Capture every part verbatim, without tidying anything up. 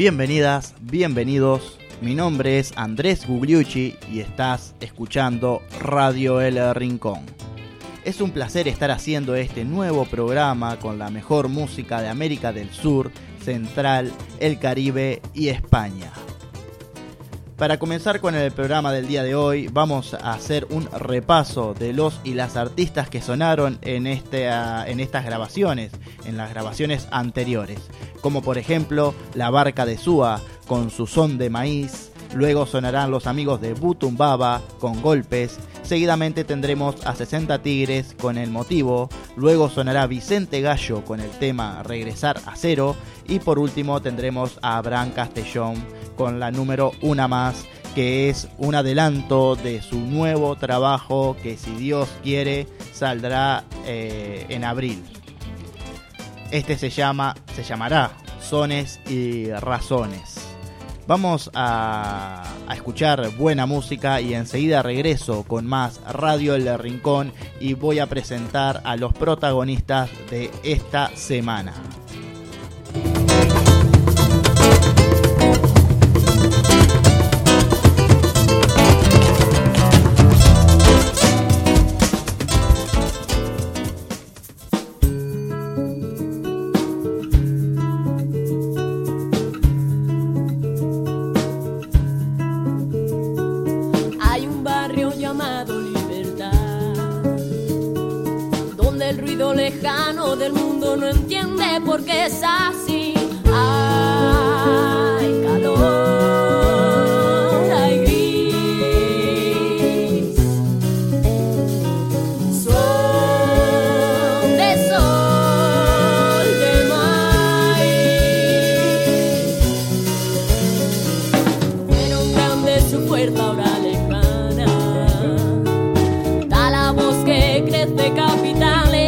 Bienvenidas, bienvenidos. Mi nombre es Andrés Gugliucci y estás escuchando Radio El Rincón. Es un placer estar haciendo este nuevo programa con la mejor música de América del Sur, Central, el Caribe y España. Para comenzar con el programa del día de hoy, vamos a hacer un repaso de los y las artistas que sonaron en, este, uh, en estas grabaciones, en las grabaciones anteriores, como por ejemplo La Barca de Súa con su son de maíz, luego sonarán los amigos de Butumbaba con Golpes, seguidamente tendremos a sesenta Tigres con El Motivo, luego sonará Vicente Gallo con el tema Regresar a Cero y por último tendremos a Abraham Castellón con la número Una Más, que es un adelanto de su nuevo trabajo que, si Dios quiere, saldrá eh, en abril. Este se llama, se llamará Sones y Razones. Vamos a, a escuchar buena música y enseguida regreso con más Radio El Rincón y voy a presentar a los protagonistas de esta semana. Lejano del mundo no entiende por qué es así. Hay calor, hay gris, son de sol, de maíz. Fueron grandes su puerta ahora lejana, da la voz que crece capitales.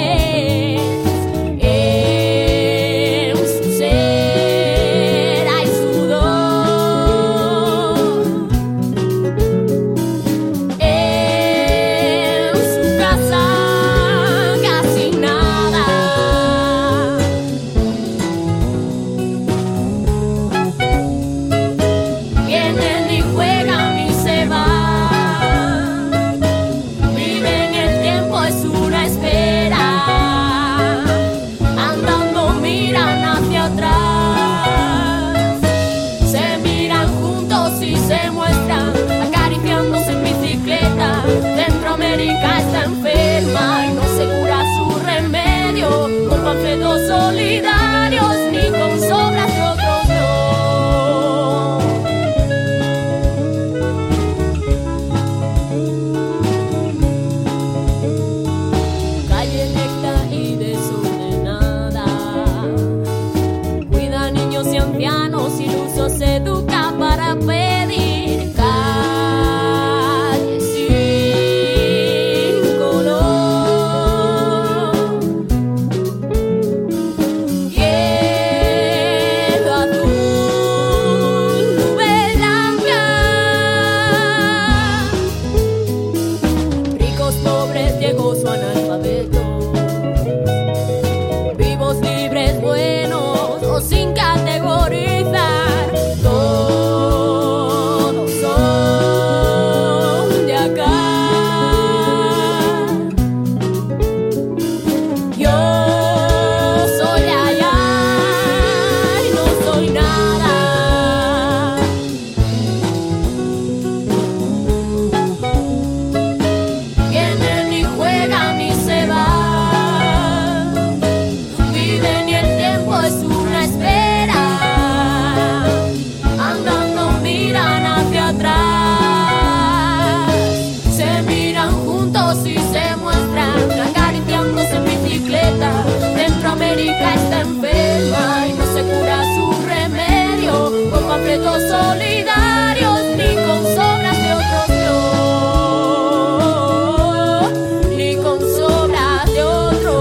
Solidarios ni con sobras de otros no. Calle recta y desordenada, cuida niños y ancianos, ilusos, educa para pedir. Calle sin color. Sin categorizar, todos son de acá. Yo soy allá y no soy nada. Vienen y juegan y se van, viven y el tiempo es una espera, andando miran hacia atrás, se miran juntos y se muestran acariciándose en bicicleta. Centroamérica está enferma y no se cura su remedio con panfletos solidarios ni con sobras de otros no, ni con sobras de otros.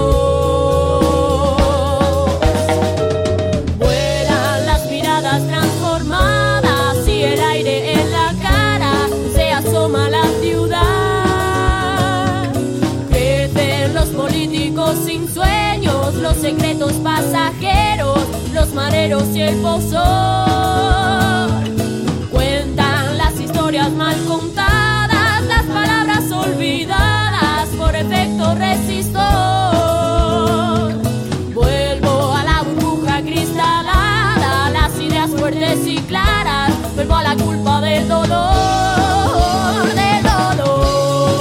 Transformadas y el aire en la cara se asoma la ciudad. Crecen los políticos sin sueños, los secretos pasajeros, los mareros y el pozor. Cuentan las historias mal contadas, las palabras olvidadas por efecto resistor. Vuelvo a la burbuja cristalada, las ideas fuertes y claras. Vuelvo a la culpa del dolor, del dolor.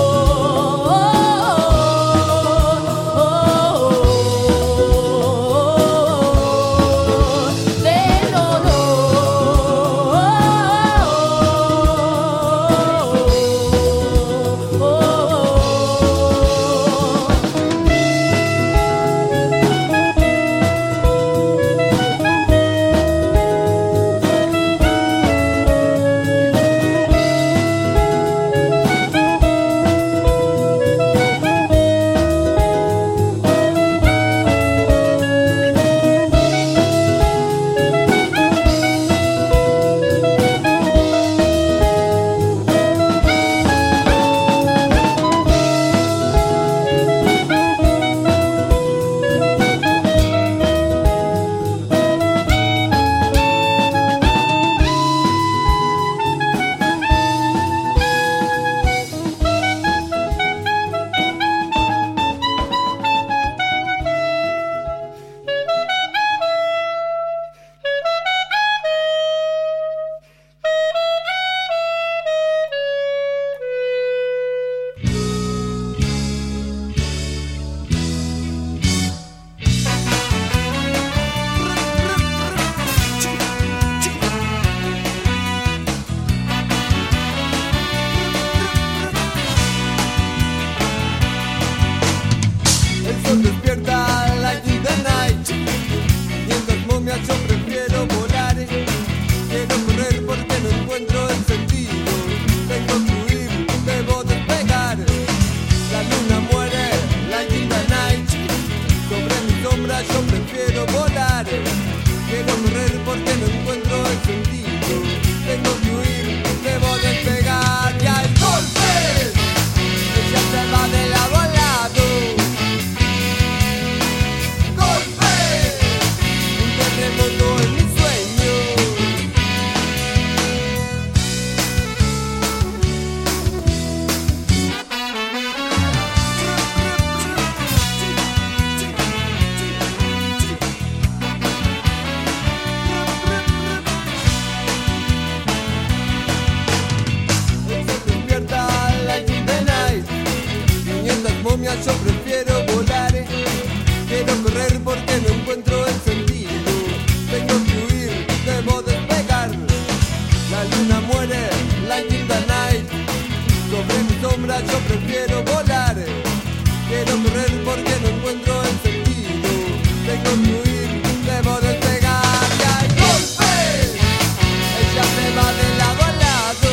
Yo prefiero volar, quiero correr porque no encuentro el sentido. Tengo que huir, debo despegar. La luna muere, like in the night. Sobre mi sombra yo prefiero volar. Quiero correr porque no encuentro el sentido. Tengo que huir, debo despegar. Y hay golpes, ella se va de lado a lado.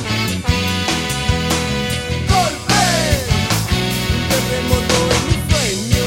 Golpes, un terremoto en mi sueño.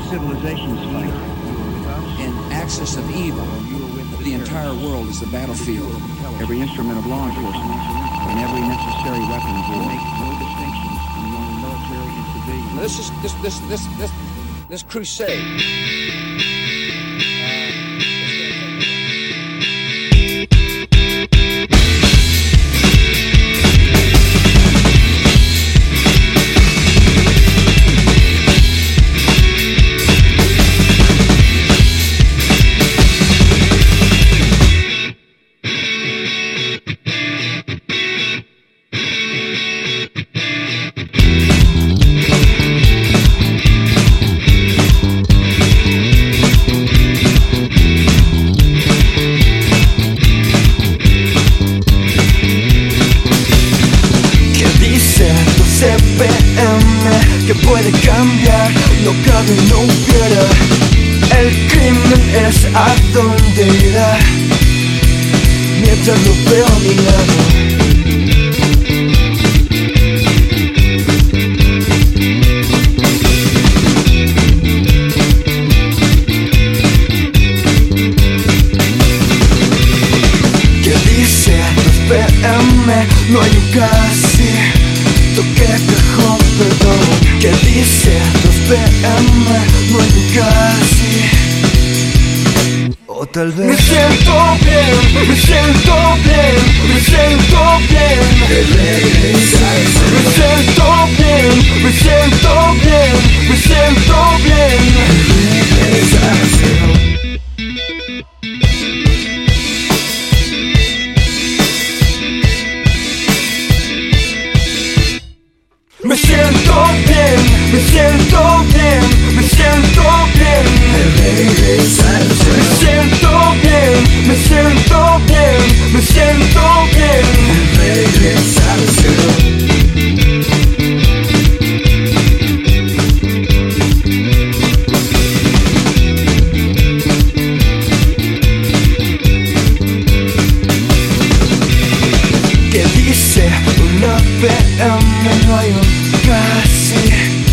civilizations fight. In axis of evil, the entire world is the battlefield. Every instrument of law enforcement and every necessary weapon of war. Make no distinctions among military and civilian. Now, this is this this this this this crusade. Que puede cambiar, no cabe, no hubiera. El crimen es a donde irá, mientras lo veo a mi lado. Que dice dos pe eme, no hay un casi, toqué cajón, perdón. Que dice dos pe eme, no hay un casi. O tal vez me siento bien, me siento bien, me siento bien. Me siento bien, me siento bien, me siento bien. Me siento bien, me siento bien, me siento bien. Me siento bien, me siento bien, me siento bien. Que dice una pe eme, no hay un casi.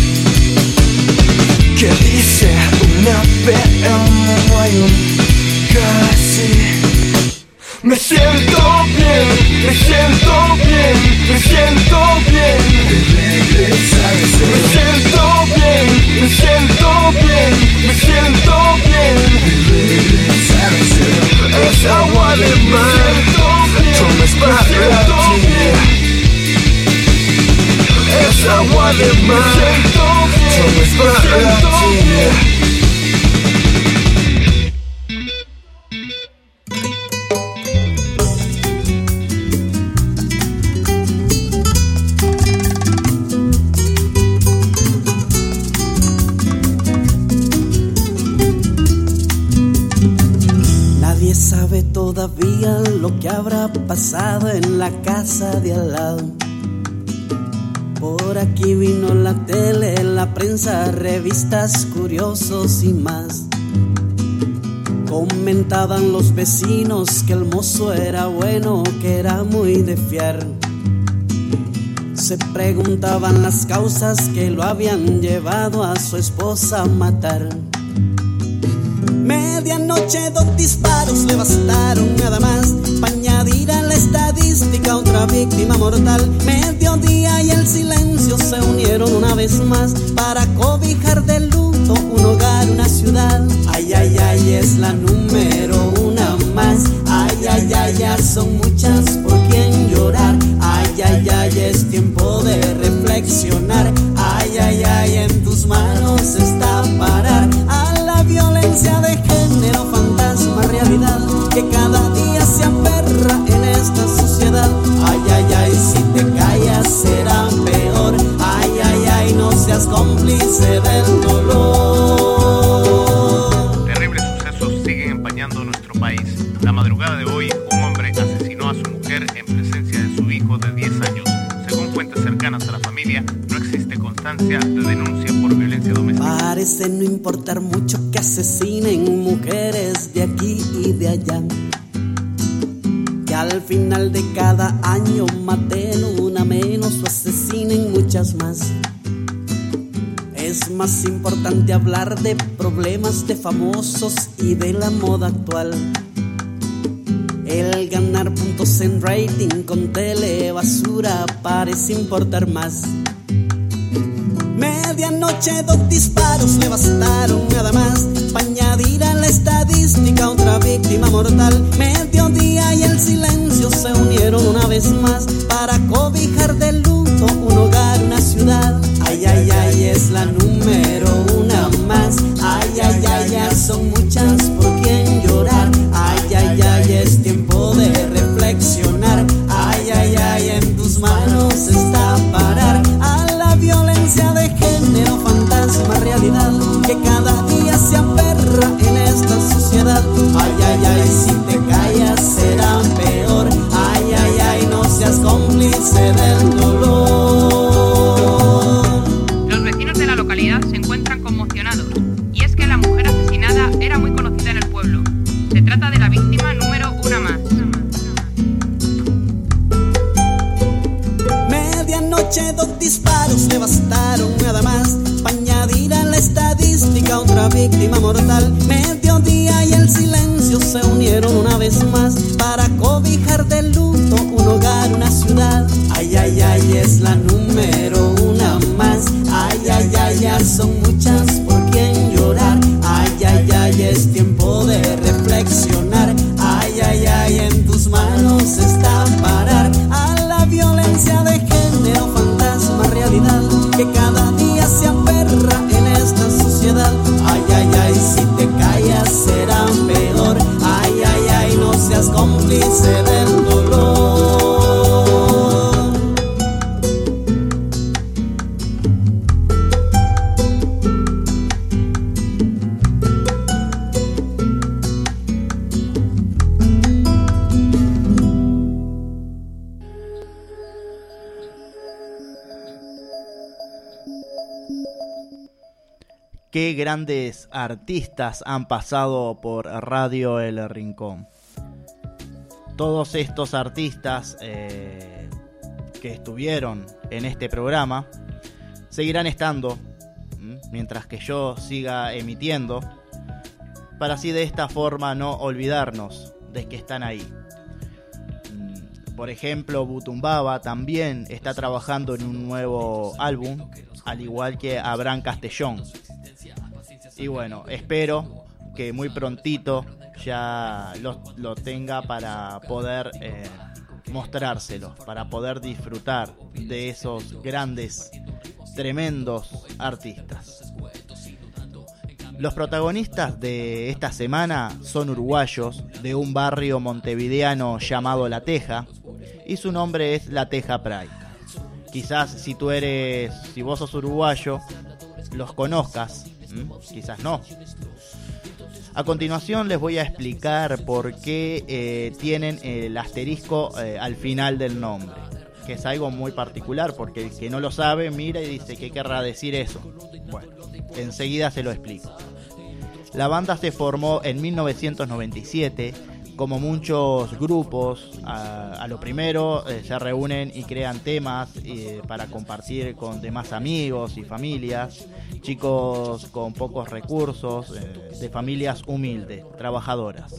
Que dice una pe eme, no hay un casi. Me siento bien, me siento bien, me siento bien. Me siento bien, me siento bien, me siento bien. Es agua de mar, tomes para ti. Es agua de mar, tomes para ti. Nadie sabe todavía lo que habrá pasado en la casa de al lado. Por aquí vino la tele, la prensa, revistas, curiosos y más. Comentaban los vecinos que el mozo era bueno, que era muy de fiar. Se preguntaban las causas que lo habían llevado a su esposa a matar. Medianoche, dos disparos le bastaron nada más para añadir a la estadística otra víctima mortal. Mediodía y el silencio se unieron una vez más para cobijar de luto un hogar, una ciudad. Ay, ay, ay, es la número una más. Ay, ay, ay, ya son muchas por quien llorar. Ay, ay, ay, es tiempo de reflexionar. Ay, ay, ay, en tus manos está parar a la violencia de género, fantasma, realidad, que cada día se aferra en esta sociedad. Ay, ay, ay, si te callas será peor. Ay, ay, ay, no seas cómplice del dolor. Terribles sucesos siguen empañando nuestro país. La madrugada de hoy, un hombre asesinó a su mujer en presencia de su hijo de diez años. Según fuentes cercanas a la familia, no existe constancia de denuncia por violencia doméstica. Parece no importar mucho que asesinen mujeres de aquí y de allá, que al final de cada año maten una menos o asesinen muchas más. es más importante hablar de problemas de famosos y de la moda actual. El ganar puntos en rating con telebasura parece importar más. Medianoche, dos disparos le bastaron nada más para añadir a la estadística otra víctima mortal. Mediodía y el silencio se unieron una vez más para cobijar de luto un hogar, una ciudad. Ay, ay, ay, es la número una más. Ay, ay, ay, ya son muchas por quien llorar. Ay, ay, ay, es tiempo de reflexionar. Ay, ay, ay, en tus manos está parar a la violencia de género, fantasma, realidad que cada día se aferra en esta sociedad. Ay, ay, ay, si te callas será peor. Ay, ay, ay, no seas cómplice del dolor. Los vecinos de la localidad se encuentran conmocionados, y es que la mujer asesinada era muy conocida en el pueblo. Se trata de la víctima número una más. Medianoche, dos disparos le bastaron nada más para añadir a la estadística otra víctima mortal. Mediodía y el silencio se unieron una vez más para cobijar de luto un hogar, una ciudad. Ay, ay, ay, es la número una más. Ay, ay, ay, ya son muchas por quien llorar. Ay, ay, ay, es tiempo de reflexionar. Ay, ay, ay, en tus manos está parar a la violencia de género, fantasma, realidad que cada día se aferra en esta sociedad. Ay, ay, ay, si te callas será peor. Ay, ay, ay, no seas cómplice del dolor. Qué grandes artistas han pasado por Radio El Rincón. Todos estos artistas eh, que estuvieron en este programa seguirán estando ¿m? mientras que yo siga emitiendo, para así de esta forma no olvidarnos de que están ahí. Por ejemplo, Butumbaba también está trabajando en un nuevo álbum, al igual que Abraham Castellón. Y bueno, espero que muy prontito ya lo, lo tenga para poder eh, mostrárselo, para poder disfrutar de esos grandes, tremendos artistas. Los protagonistas de esta semana son uruguayos de un barrio montevideano llamado La Teja, y su nombre es La Teja Pride. Quizás si tú eres, si vos sos uruguayo, los conozcas. Quizás no. A continuación les voy a explicar por qué eh, tienen el asterisco eh, al final del nombre, que es algo muy particular, porque el que no lo sabe mira y dice ¿qué querrá decir eso? Bueno, enseguida se lo explico. La banda se formó en mil novecientos noventa y siete. Como muchos grupos, a, a lo primero eh, se reúnen y crean temas eh, para compartir con demás amigos y familias, chicos con pocos recursos, eh, de familias humildes, trabajadoras.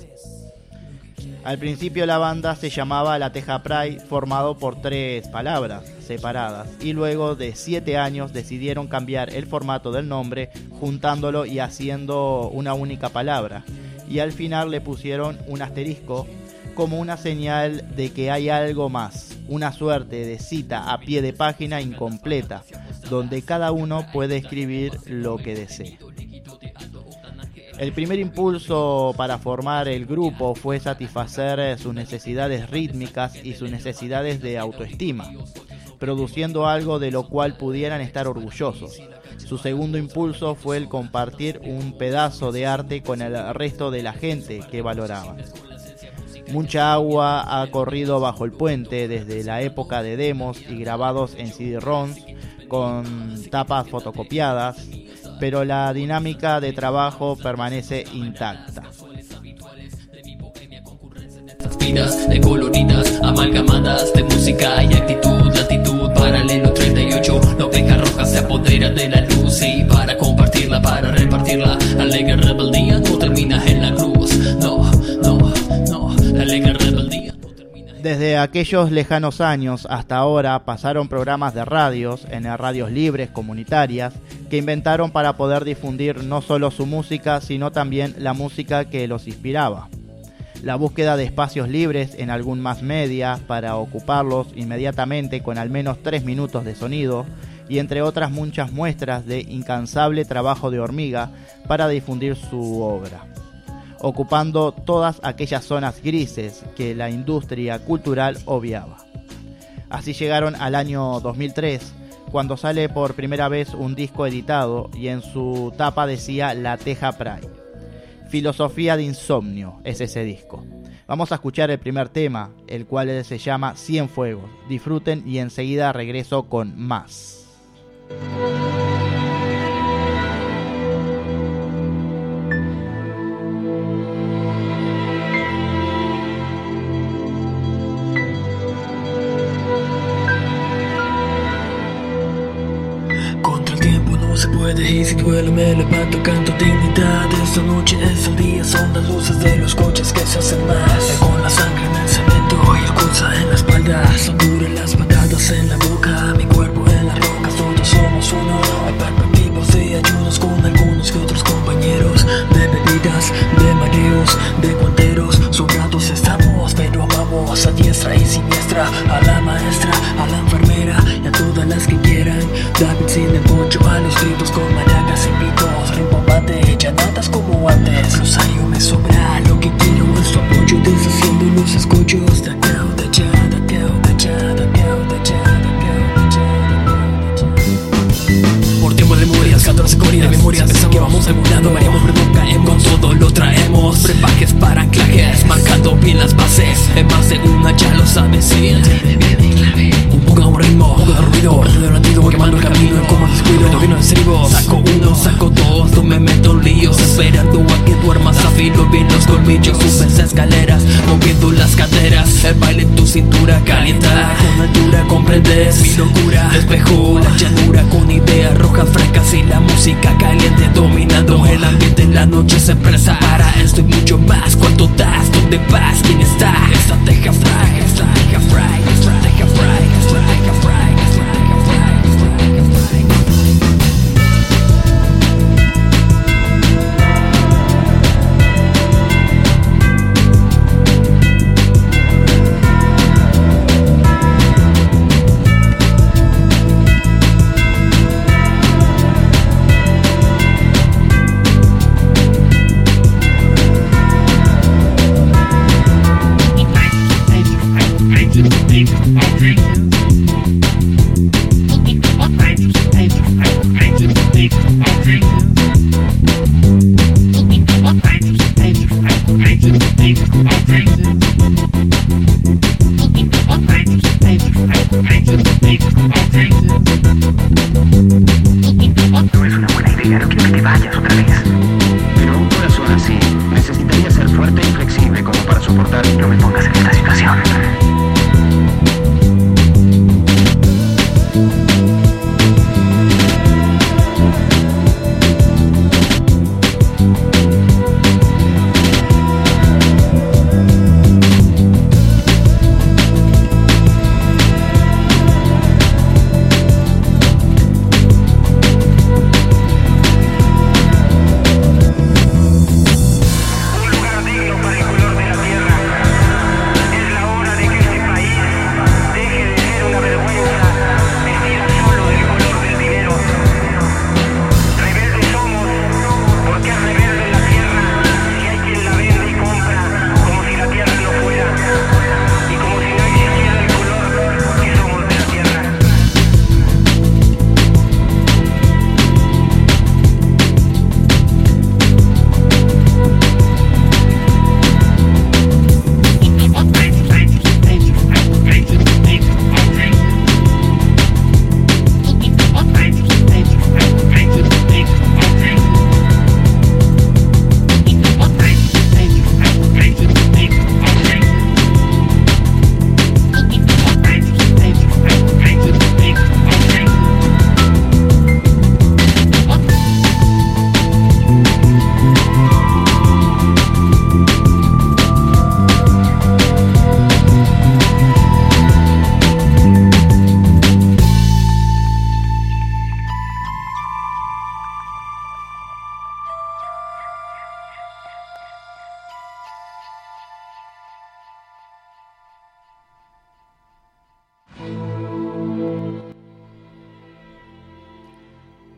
Al principio la banda se llamaba La Teja Pride, formado por tres palabras separadas, y luego de siete años decidieron cambiar el formato del nombre, juntándolo y haciendo una única palabra. Y al final le pusieron un asterisco como una señal de que hay algo más, una suerte de cita a pie de página incompleta, donde cada uno puede escribir lo que desee. El primer impulso para formar el grupo fue satisfacer sus necesidades rítmicas y sus necesidades de autoestima, produciendo algo de lo cual pudieran estar orgullosos. Su segundo impulso fue el compartir un pedazo de arte con el resto de la gente que valoraban. Mucha agua ha corrido bajo el puente desde la época de demos y grabados en C D-ROMs con tapas fotocopiadas, pero la dinámica de trabajo permanece intacta. coloridas, de coloridas, amalgamadas de música y actitud, latitud, paralelo treinta y ocho, la oveja roja se apodera de la luz y para compartirla, para repartirla, alegre rebeldía no termina en la cruz, no, no, no, la alegre rebeldía no termina en... Desde aquellos lejanos años hasta ahora pasaron programas de radios, en radios libres, comunitarias, que inventaron para poder difundir no solo su música, sino también la música que los inspiraba. La búsqueda de espacios libres en algún mass media para ocuparlos inmediatamente con al menos tres minutos de sonido y entre otras muchas muestras de incansable trabajo de hormiga para difundir su obra, ocupando todas aquellas zonas grises que la industria cultural obviaba. Así llegaron al año dos mil tres, cuando sale por primera vez un disco editado y en su tapa decía La Teja Pride. Filosofía de Insomnio es ese disco. Vamos a escuchar el primer tema, el cual se llama Cienfuegos. Disfruten y enseguida regreso con más. Se puede y si duele me levanto, canto dignidad. Esta noche es el día, son las luces de los coches que se hacen más. Con la sangre en el cemento y el cosa en la espalda. Son duras las patadas en la boca, mi cuerpo en las rocas, todos somos uno. Hay perspectivos y ayunos con algunos que otros compañeros. De bebidas, de mareos, de guanteros, sobrados estamos, pero amamos a diestra y siniestra. A la maestra, a la enfermera y a todas las que quieran. David sin el poncho, a los gritos con maracas y pitos, rimbombate, ya nadas como antes. Rosario me sobra, lo que quiero es tu apoyo, deshaciendo los escollos. De acá, de allá, de acá, de allá, de acá, de allá, de acá, de allá, de allá. Por tiempo de memorias, catorce corridas de memorias, pensamos que vamos a algún lado, variamos pero no caemos, con todo lo traemos. Prepajes para anclajes, marcando bien las bases, en más de una ya lo sabes, sí. Un poco de ritmo, un poco de ruido, perdido el latido, voy quemando el camino, en como descuido, no vino de estribo. Saco uno, saco dos, no me meto en líos, esperando a que duermas, afilo bien los colmillos. Subes escaleras, moviendo las caderas, el baile en tu cintura calienta, con altura comprendes mi locura. Despejo la llanura con ideas rojas frescas y la música caliente, dominando el ambiente, en la noche se presa. Para esto y mucho más, ¿cuánto das? ¿Dónde vas? ¿Quién está? Estrategia fry, estrategia fry, estrategia fry, estrategia fry, estrategia fry, estrategia fry. Deep, deep, deep, deep,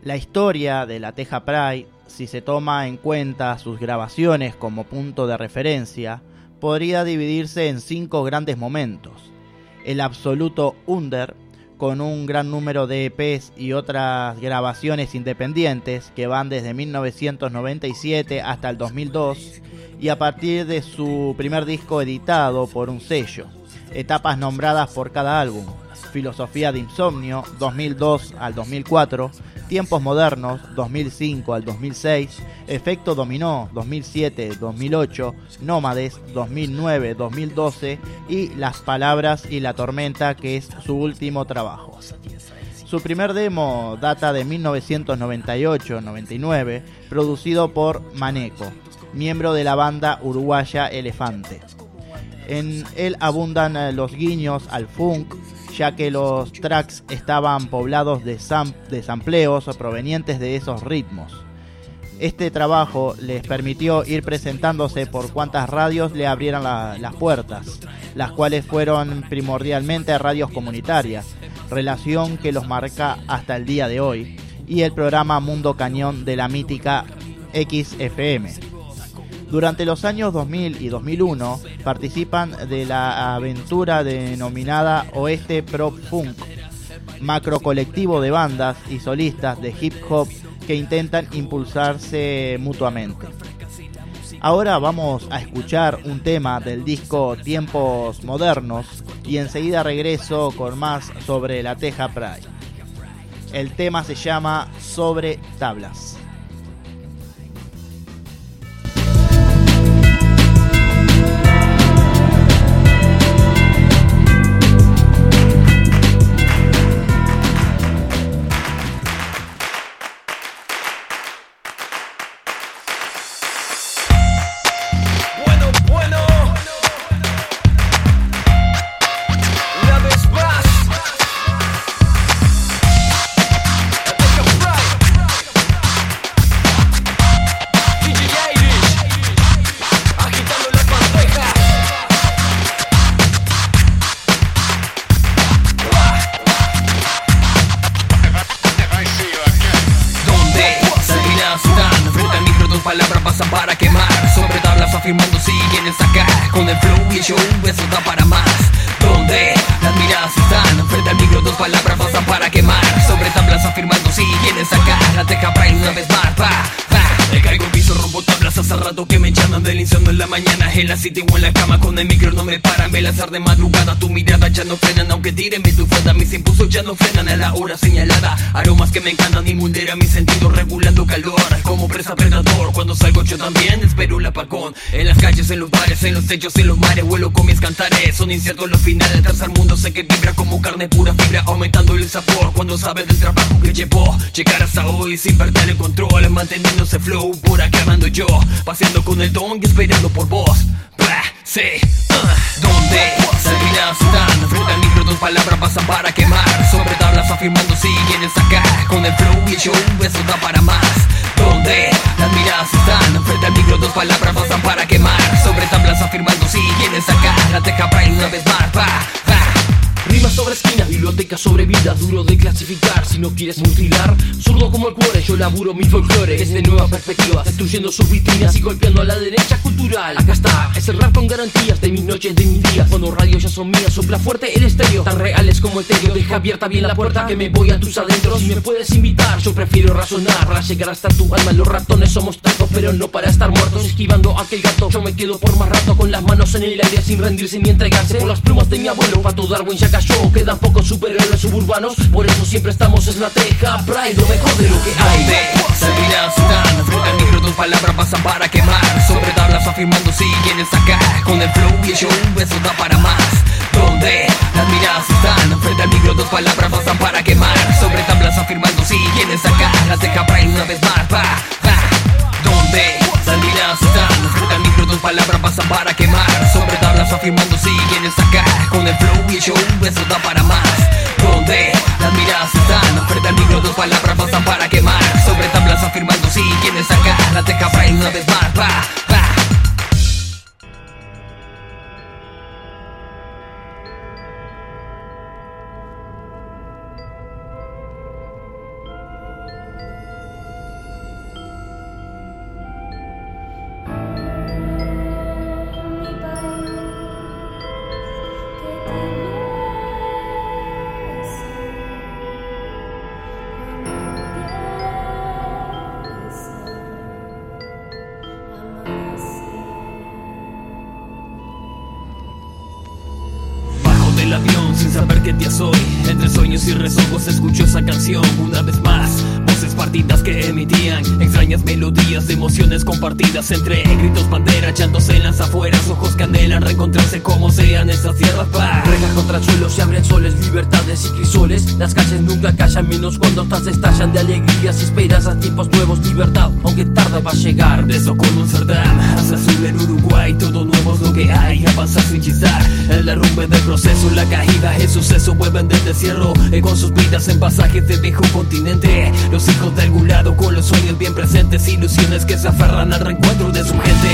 La historia de la Teja Pride, si se toma en cuenta sus grabaciones como punto de referencia, podría dividirse en cinco grandes momentos. El absoluto under, con un gran número de E Pes y otras grabaciones independientes que van desde mil novecientos noventa y siete hasta el dos mil dos, y a partir de su primer disco editado por un sello. Etapas nombradas por cada álbum: Filosofía de Insomnio, dos mil dos al dos mil cuatro, Tiempos Modernos, dos mil cinco al dos mil seis, Efecto Dominó, dos mil siete dos mil ocho, Nómades, dos mil nueve dos mil doce y Las Palabras y la Tormenta, que es su último trabajo. Su primer demo data de mil novecientos noventa y ocho noventa y nueve, producido por Maneco, miembro de la banda uruguaya Elefante. En él abundan los guiños al funk, ya que los tracks estaban poblados de, sam- de sampleos provenientes de esos ritmos. Este trabajo les permitió ir presentándose por cuantas radios le abrieran la- las puertas, las cuales fueron primordialmente radios comunitarias, relación que los marca hasta el día de hoy, y el programa Mundo Cañón de la mítica X F M. Durante los años dos mil y dos mil uno participan de la aventura denominada Oeste Prop Funk, macro colectivo de bandas y solistas de hip hop que intentan impulsarse mutuamente. Ahora vamos a escuchar un tema del disco Tiempos Modernos y enseguida regreso con más sobre la Teja Pride. El tema se llama Sobre Tablas. Afirmando si quieren sacar con el flow y el show, eso da para más. Donde las miradas están frente al micro, dos palabras pasan para quemar. Sobre tablas afirmando si quieren sacar la Teja Pride una vez más, pa, pa. Me caigo al piso, rompo tablas hace rato que me llaman del insomnio en la mañana, en la city o en la cama con el micro no me paran. Me lanzar de madrugada, tu mirada ya no frenan, aunque tiren mi tufada, mis impulsos ya no frenan a la hora señalada. Aromas que me encantan y vulneran mis sentidos, regulando calor como presa predador. Cuando salgo yo también espero el apagón. En las calles, en los bares, en los techos, en los mares, vuelo con mis cantares. Son inciertos los finales, tercer mundo sé que vibra como carne pura fibra, aumentando el sabor cuando sabe del trabajo que llevó. Llegar hasta hoy sin perder el control, manteniéndose flow, por acá ando yo, paseando con el don y esperando por vos. Bah, sí, uh. Donde salidas están frente al micro, dos palabras pasan para quemar. Sobre tablas afirmando si quieren sacar con el flow y el show, eso da para más. Donde las miradas están frente al micro, dos palabras pasan para quemar. Sobre tablas afirmando si quieren sacar la Teja Pride una vez más, pa, pa. Rimas sobre esquinas, biblioteca sobre vida, duro de clasificar. Si no quieres mutilar, zurdo como el cuore, yo laburo mi folclore desde nuevas perspectivas, destruyendo sus vitrinas y golpeando a la derecha cultural. Acá está, es el rap con garantías de mis noches, de mis días. Cuando radios ya son mías, sopla fuerte el estéreo, tan reales como el tedio. Deja abierta bien la puerta que me voy a tus adentros. Si me puedes invitar, yo prefiero razonar para llegar hasta tu alma. Los ratones somos tantos, pero no para estar muertos. Esquivando a aquel gato, yo me quedo por más rato, con las manos en el aire sin rendirse ni entregarse. Por las plumas de mi abuelo, Pato Darwin ya cayó. Quedan pocos superhéroes suburbanos, por eso siempre estamos en la Teja Pride, lo mejor de lo que hay. Salidas están frente al micro, dos palabras pasan para quemar. Sobre tablas afirmando si quieren sacar con el flow y el show, eso da para más. Donde las miradas están frente al micro, dos palabras pasan para quemar. Sobre tablas afirmando si quieren sacar la Teja Pride una vez más, pa, pa. Donde las miradas están frente al micro, dos palabras pasan para quemar. Sobre tablas afirmando si quieren sacar con el flow y el show, eso da para más. Donde las miradas están frente al micro, dos palabras pasan para quemar. Sobre tablas afirmando si quieren sacar la Teja Pride una vez más, pa, pa. avión sin saber qué día soy. Entre sueños y rezongos escucho esa canción una vez más. Voces partidas que emitían extrañas melodías de emociones compartidas entre gritos, bandera, llantos en las afueras, ojos que anhelan reencontrarse como sean estas tierras paz. Rejas contra el suelo, se abren soles, libertades y crisoles. Las calles nunca callan, menos cuando otras estallan de alegrías y esperanzas, tiempos nuevos, libertad, aunque tarde va a llegar. De Socorro, Amsterdam, hasta Azul en Uruguay, todo nuevo es lo que hay, avanzar sin chistar. El derrumbe del proceso, la caída, el suceso, vuelven del destierro eh, con sus vidas en pasajes del viejo continente. Los hijos de algún lado con los sueños bien presentes, ilusiones que se aferran al reencuentro de su gente.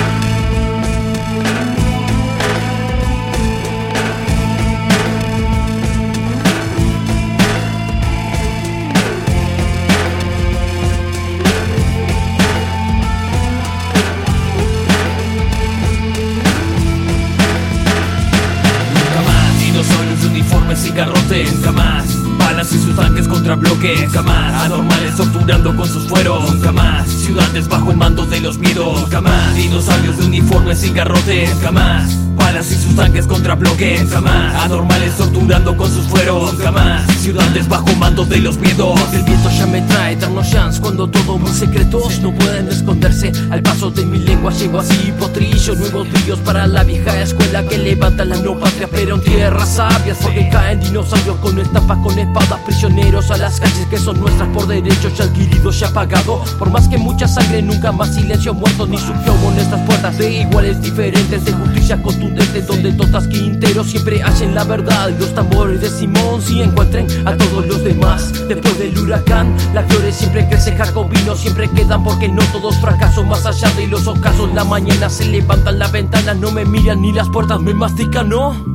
Y garrotes, nunca más. Balas y sus tanques contra bloques, nunca más. Anormales torturando con sus fueros, nunca más. Ciudades bajo el mando de los miedos, nunca más. Dinosaurios de uniformes y garrotes, nunca más. Balas y sus tanques contra bloques, nunca más. Anormales torturando con sus fueros, nunca más. Ciudades bajo mando de los miedos. El viento ya me trae eternos chance cuando todos mis secretos no pueden esconderse. Al paso de mi lengua llevo así potrillo, nuevos brillos para la vieja escuela que levanta la no patria, pero en tierras sabias, porque caen dinosaurios con estampas, con espadas, prisioneros a las calles que son nuestras por derechos ya adquiridos, ya pagado. Por más que mucha sangre, nunca más silencio muerto ni su plomo en estas puertas de iguales diferentes, de justicia contundente, donde todas quinteros siempre hallen la verdad. Y los tambores de Simón si encuentren a todos los demás. Después del huracán, las flores siempre crecen, jacobinos siempre quedan, porque no todos fracasos. Más allá de los ocasos, la mañana se levantan las ventanas, no me miran ni las puertas me mastican, ¿no?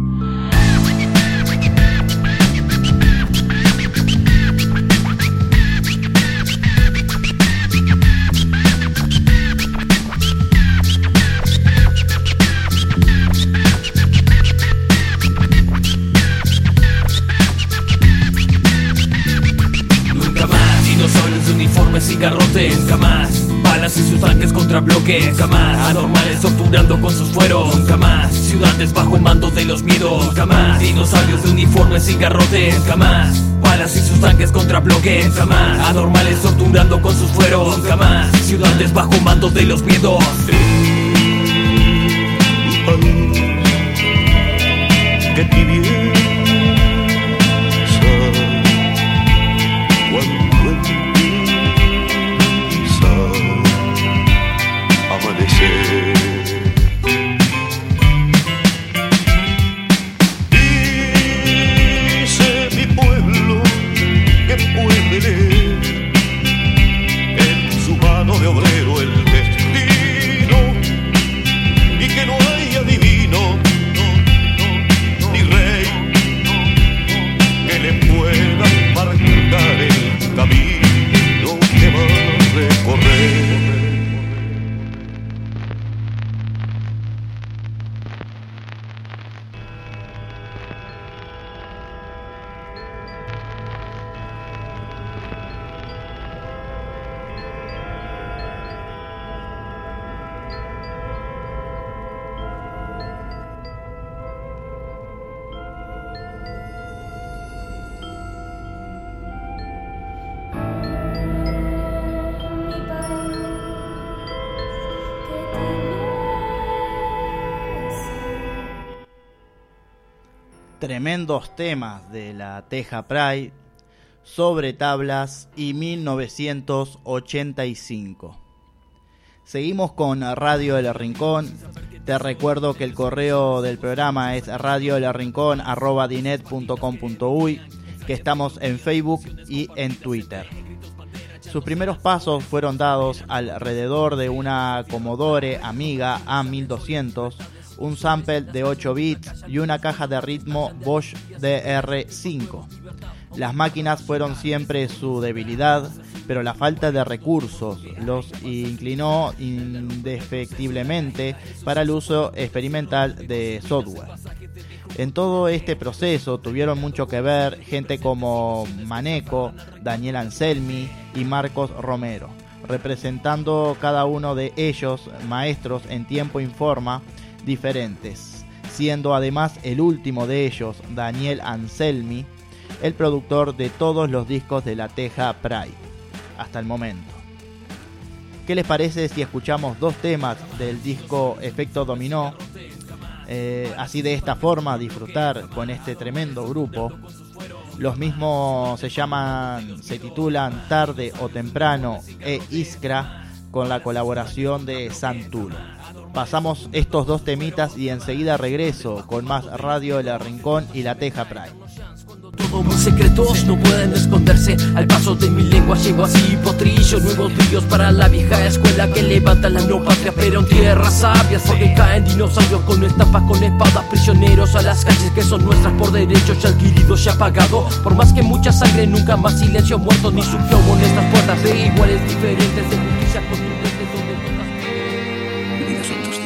Y garrotes, nunca más. Balas y sus tanques contra bloques, nunca más. Anormales torturando con sus fueros, nunca más. Ciudades bajo el mando de los miedos, nunca más. Dinosaurios de uniformes y garrotes, nunca más. Balas y sus tanques contra bloques, nunca más. Anormales torturando con sus fueros, nunca más. Ciudades bajo mando de los miedos. Que tibieza dice mi pueblo que puede leer en su mano de obrero el destino y que no hay adivino ni rey que le pueda marcar el camino que va a recorrer. Tremendos temas de la Teja Pride, Sobre Tablas y mil novecientos ochenta y cinco. Seguimos con Radio El Rincón. Te recuerdo que el correo del programa es radioelrincón arroba dinet punto com punto uy, que estamos en Facebook y en Twitter. Sus primeros pasos fueron dados alrededor de una Commodore Amiga A mil doscientos, un sample de ocho bits y una caja de ritmo Bosch D R cinco. Las máquinas fueron siempre su debilidad, pero la falta de recursos los inclinó indefectiblemente para el uso experimental de software. En todo este proceso tuvieron mucho que ver gente como Maneco, Daniel Anselmi y Marcos Romero, representando cada uno de ellos maestros en tiempo y forma diferentes, siendo además el último de ellos, Daniel Anselmi, el productor de todos los discos de La Teja Pride, hasta el momento. ¿Qué les parece si escuchamos dos temas del disco Efecto Dominó? Eh, así de esta forma disfrutar con este tremendo grupo. Los mismos se llaman, se titulan Tarde o Temprano e Iskra, con la colaboración de Santulo. Pasamos estos dos temitas y enseguida regreso con más Radio El Rincón y La Teja Pride. Todos mis secretos no pueden esconderse. Al paso de mi lengua llego así potrillo. Nuevos brillos para la vieja escuela que levanta la no patria, pero en tierras sabias. Porque caen dinosaurios con estafas, con espadas, prisioneros a las calles que son nuestras por derechos ya adquiridos, ya pagado. Por más que mucha sangre, nunca más silencio muerto ni su plomo en estas puertas de iguales diferentes de justicia contundente donde Mi vida son dos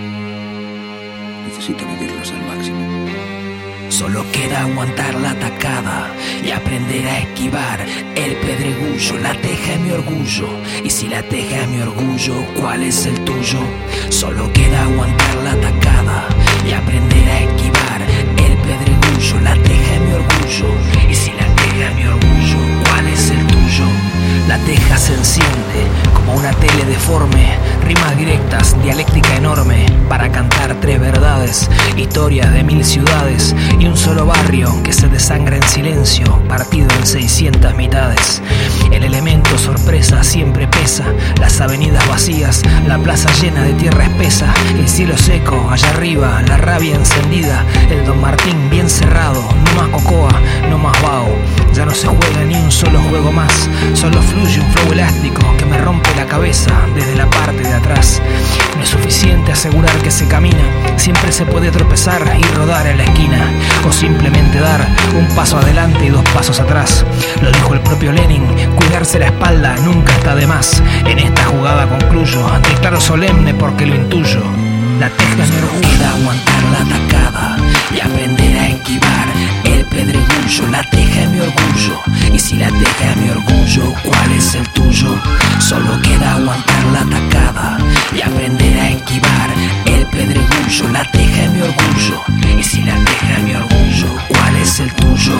días. Necesito vivirlos al máximo. Solo queda aguantar la atacada y aprender a esquivar el pedregullo. La teja es mi orgullo, y si la teja es mi orgullo, ¿cuál es el tuyo? Solo queda aguantar la atacada y aprender a esquivar el pedregullo. La teja es mi orgullo, y si la teja es mi orgullo, ¿cuál es el tuyo? La teja se enciende como una tele deforme, rimas directas, dialéctica enorme, para cantar tres verdades, historias de mil ciudades y un solo barrio que se desangra en silencio, partido en seiscientas mitades. El elemento sorpresa siempre pesa, las avenidas vacías, la plaza llena de tierra espesa, el cielo seco, allá arriba, la rabia encendida, el Don Martín bien cerrado, no más cocoa, no más vaho, ya no se juega ni un solo juego más, solo fluye un flow elástico que me rompe la cabeza desde la parte de atrás. No es suficiente asegurar que se camina, siempre se puede tropezar y rodar en la esquina, o simplemente dar un paso adelante y dos pasos atrás. Lo dijo el propio Lenin, cuidarse la espalda nunca está de más. En esta jugada concluyo, ante el claro solemne porque lo intuyo. La teja es mi orgullo, aguantar la atacada y aprender a esquivar el pedregullo. La teja es mi orgullo, y si la teja es mi orgullo, ¿cuál es el tuyo? Solo queda aguantar la atacada y aprender a esquivar el pedregullo. La teja es mi orgullo, y si la teja es mi orgullo, ¿cuál es el tuyo?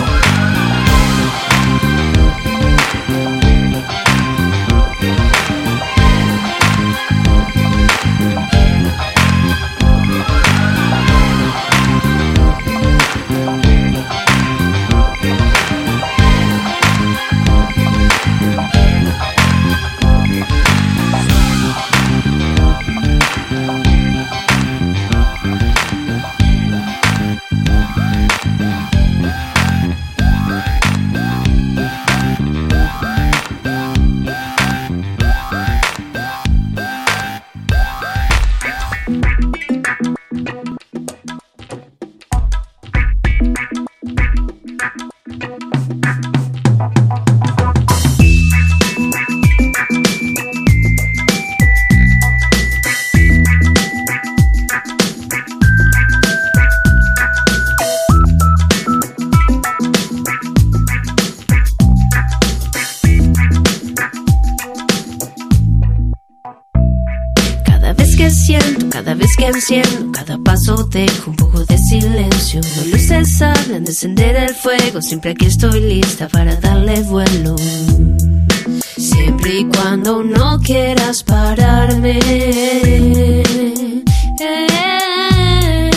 Cada vez que enciendo, cada paso dejo un poco de silencio. Las luces hablan de encender el fuego. Siempre aquí estoy lista para darle vuelo. Siempre y cuando no quieras pararme. Eh,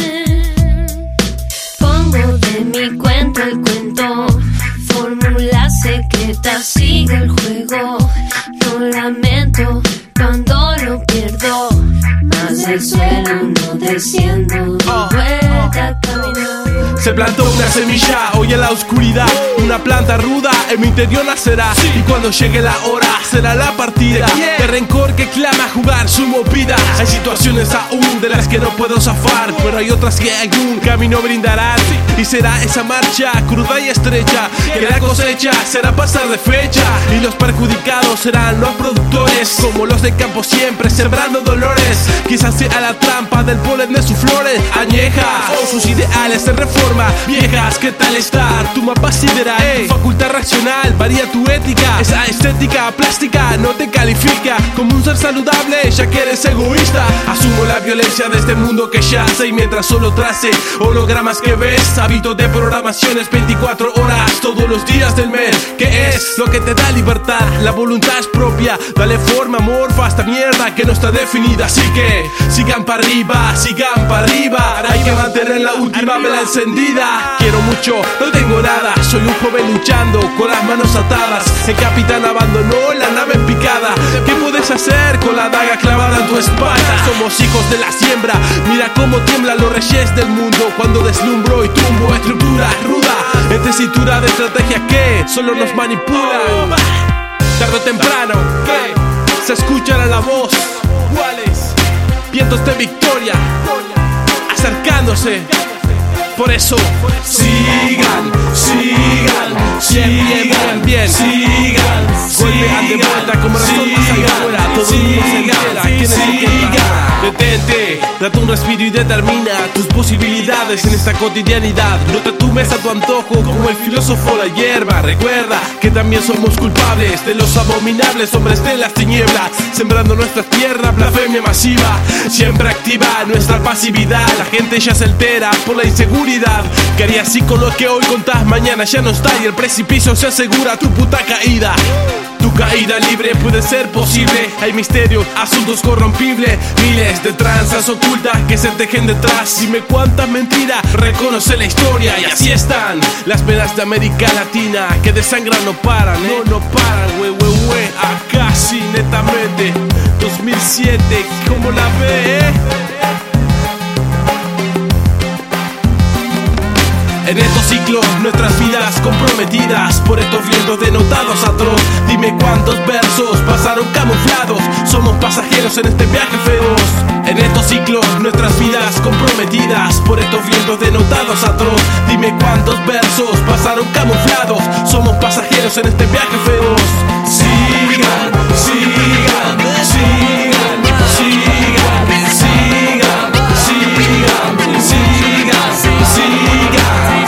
pongo de mi cuenta el cuento. Fórmula secreta, sigue el juego. No lamento cuando lo pierdo. Más del suelo no desciendo, vuelta caminando. Se plantó una semilla hoy en la oscuridad, una planta ruda en mi interior nacerá. Y cuando llegue la hora será la partida de rencor que clama jugar su movida. Hay situaciones aún de las que no puedo zafar, pero hay otras que algún camino brindarán. Y será esa marcha cruda y estrecha que la cosecha será pasar de fecha. Y los perjudicados serán los productores, como los de campo siempre sembrando dolores. Quizás sea la trampa escapa del polen de sus flores añejas, o sus ideales en reforma viejas. ¿Qué tal está tu mapa sideral? Hey, facultad racional, varía tu ética. Esa estética plástica no te califica como un ser saludable, ya que eres egoísta. Asumo la violencia de este mundo que yace, y mientras solo trace hologramas que ves, hábito de programaciones veinticuatro horas todos los días del mes. ¿Qué es lo que te da libertad? La voluntad es propia, dale forma, morfa a esta mierda que no está definida. Así que sigan para arriba, sigan para arriba. Hay que mantener la última vela encendida. Quiero mucho, no tengo nada, soy un joven luchando con las manos atadas. El capitán abandonó la nave en picada. ¿Qué puedes hacer con la daga clavada en tu espalda? Somos hijos de la siembra, mira cómo tiemblan los reyes del mundo cuando deslumbro y tumbo estructura ruda en tesitura de estrategias que solo nos manipulan. Tarde o temprano se escuchará la voz, ¿cuáles? Vientos de victoria acercándose. Por eso sigan, sigan, sigan, bien, sigan, golpean de vuelta como razón más afuera. Todo el mundo se entera, ¿quién es el que entra? Detente, date un respiro y determina tus posibilidades en esta cotidianidad. No te tumbes a tu antojo como el filósofo la hierba. Recuerda que también somos culpables de los abominables hombres de las tinieblas, sembrando nuestra tierra blasfemia masiva, siempre activa nuestra pasividad. La gente ya se altera por la inseguridad. ¿Qué harías si con lo que hoy contás mañana ya no está y el precipicio se asegura tu puta caída? Tu caída libre puede ser posible. Hay misterios, asuntos corrompibles, miles de tranzas ocultas que se tejen detrás. Dime cuántas mentiras, reconoce la historia. Y así están las penas de América Latina que de sangre no paran, ¿eh? No, no paran, wey, wey, wey. Acá sí, netamente dos mil siete, ¿cómo la ve, eh? En estos ciclos, nuestras vidas comprometidas por estos vientos denotados atroz. Dime cuántos versos pasaron camuflados. Somos pasajeros en este viaje feroz. En estos ciclos, nuestras vidas comprometidas por estos vientos denotados atroz. Dime cuántos versos pasaron camuflados. Somos pasajeros en este viaje feroz. Sigan, sigan, sigan, sigan, sigan, sigan, sigan, sigan.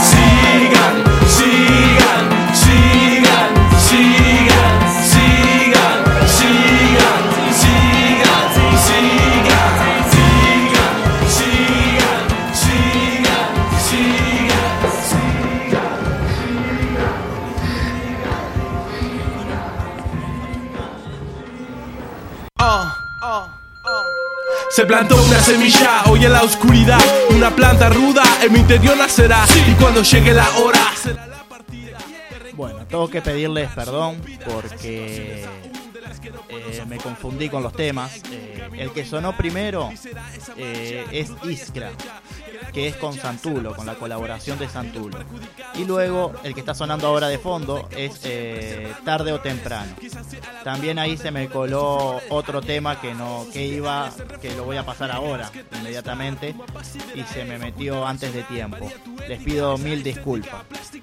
Se plantó una semilla hoy en la oscuridad, una planta ruda en mi interior nacerá, y cuando llegue la hora será la partida. Bueno, tengo que pedirles perdón porque eh, me confundí con los temas. Eh, el que sonó primero eh, es Iskra, que es con Santulo, con la colaboración de Santulo. Y luego el que está sonando ahora de fondo es eh, Tarde o Temprano. También ahí se me coló otro tema que no que iba que lo voy a pasar ahora inmediatamente y se me metió antes de tiempo. Les pido mil disculpas.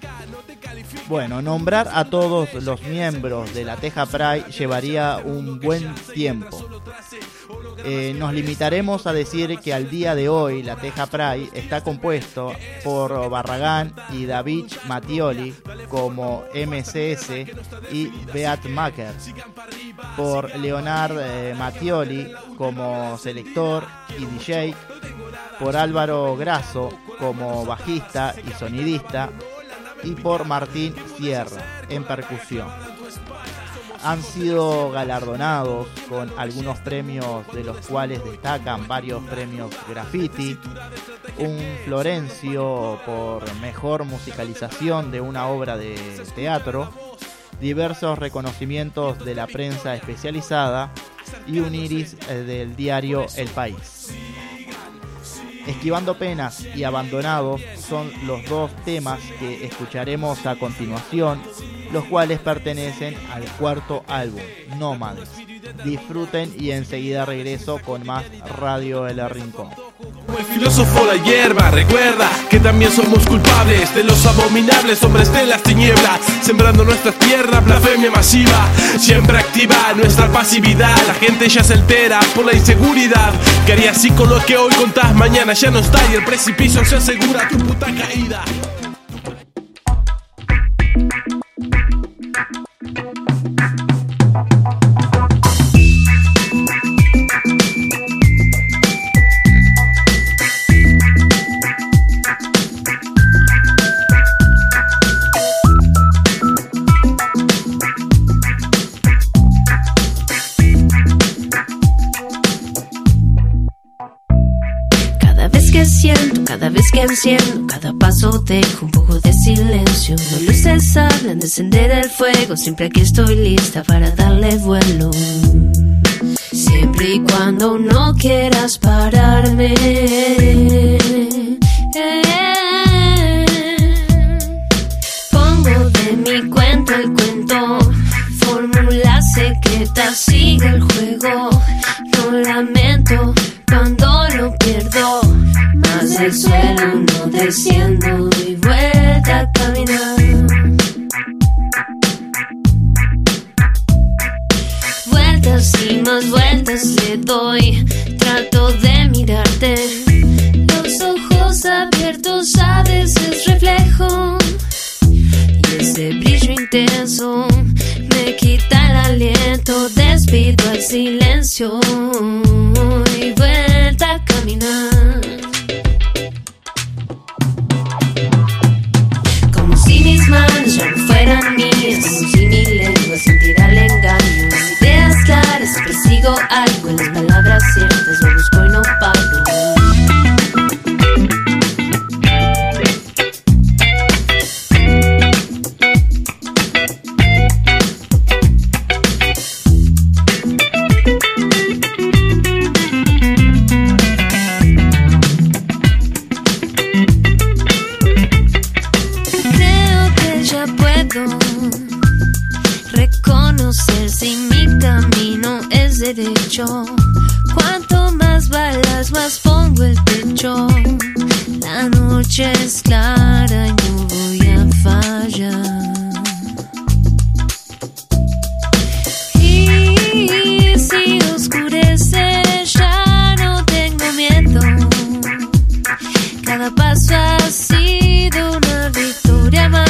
Bueno, nombrar a todos los miembros de la Teja Pride llevaría un buen tiempo. Eh, nos limitaremos a decir que al día de hoy la Teja Pride está compuesto por Barragán y David Mattioli como M C S y Beat Maker, por Leonard eh, Mattioli como selector y D J, por Álvaro Grasso como bajista y sonidista, y por Martín Sierra en percusión. Han sido galardonados con algunos premios, de los cuales destacan varios premios Graffiti, un Florencio por mejor musicalización de una obra de teatro, diversos reconocimientos de la prensa especializada y un iris del diario El País. Esquivando penas y Abandonados son los dos temas que escucharemos a continuación, los cuales pertenecen al cuarto álbum, Nómades. Disfruten y enseguida regreso con más Radio El Rincón. Como el filósofo la hierba, recuerda que también somos culpables de los abominables hombres de las tinieblas, sembrando nuestra tierra, blasfemia masiva, siempre activa nuestra pasividad. La gente ya se altera por la inseguridad. ¿Qué harías si con lo que hoy contás mañana ya no está y el precipicio se asegura tu puta caída? Cada vez que enciendo, cada paso dejo un poco de silencio. Las luces hablan de encender el fuego. Siempre aquí estoy lista para darle vuelo. Siempre y cuando no quieras pararme. Pongo de mi cuento el cuento. Fórmula secreta, sigue el juego. No lamento cuando lo pierdo. Más del suelo no desciendo y vuelta a caminar. Vueltas y más vueltas le doy. Trato de mirarte. Los ojos abiertos a veces reflejo. Y ese brillo intenso me quita el aliento. Despido al silencio y vuelta a caminar. Si mis manos ya no fueran mías, como si mi lengua sintiera el engaño. Las ideas claras, persigo algo en las palabras ciertas, lo busco y no paro. Reconocer si mi camino es derecho. Cuanto más balas, más pongo el techo. La noche es clara y no voy a fallar. Y si oscurece ya no tengo miedo. Cada paso ha sido una victoria más.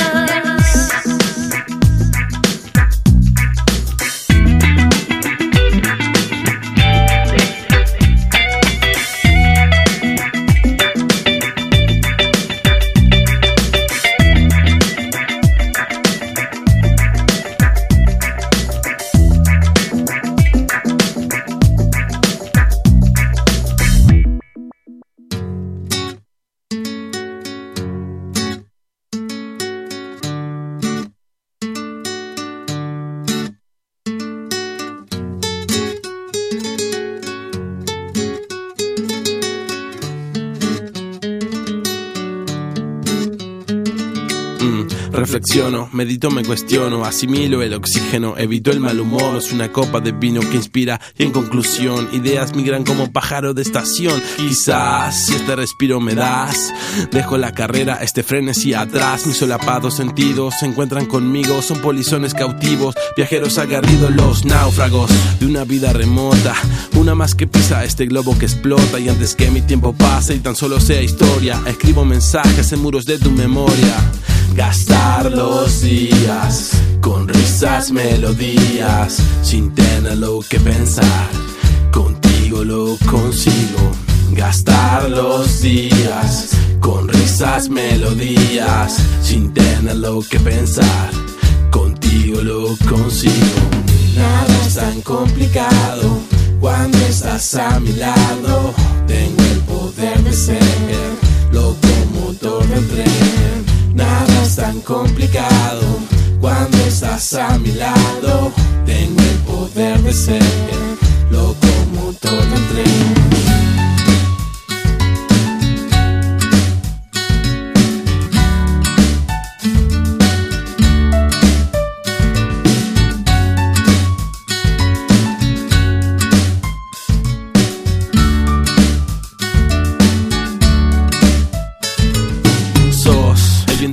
Reflexiono, medito, me cuestiono, asimilo el oxígeno, evito el mal humor, es una copa de vino que inspira y en conclusión, ideas migran como pájaro de estación. Quizás si este respiro me das, dejo la carrera, este frenesí atrás, mis solapados sentidos se encuentran conmigo, son polizones cautivos, viajeros aguerridos, los náufragos de una vida remota, una más que pisa este globo que explota y antes que mi tiempo pase y tan solo sea historia, escribo mensajes en muros de tu memoria. Gastar los días con risas, melodías, sin tener lo que pensar, contigo lo consigo. Gastar los días con risas, melodías, sin tener lo que pensar, contigo lo consigo. Nada es tan complicado cuando estás a mi lado. Tengo el poder de ser locomotor del tren. Nada es tan complicado cuando estás a mi lado. Tengo el poder de ser locomotor del tren.